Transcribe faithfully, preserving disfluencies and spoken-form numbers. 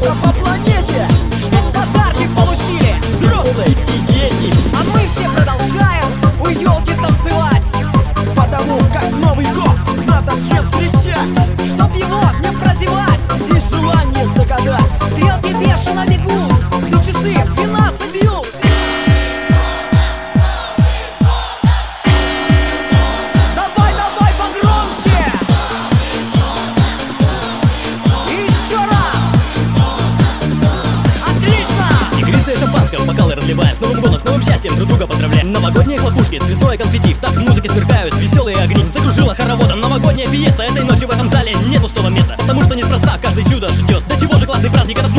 Носятся по планете, чтоб подарки получили взрослые и дети. А мы все продолжаем у елки танцевать, потому как Новый год надо всем встречать, чтоб его не прозевать и желание загадать. Стрелки бешено бегут, и часы двенадцать бьют. Давай, давай погромче. Еще раз. Отлично. Игристое шампанское в бокалы разливаем. С Новым годом, с новым счастьем друг друга поздравляем. Новогодние хлопушки, цветное конфетти, в такт музыки сверкают веселые огни. Закружила хороводом новогодняя фиеста. Этой ночью в этом зале нет пустого места, потому что неспроста каждый чудо ждет. До чего же классный праздник, это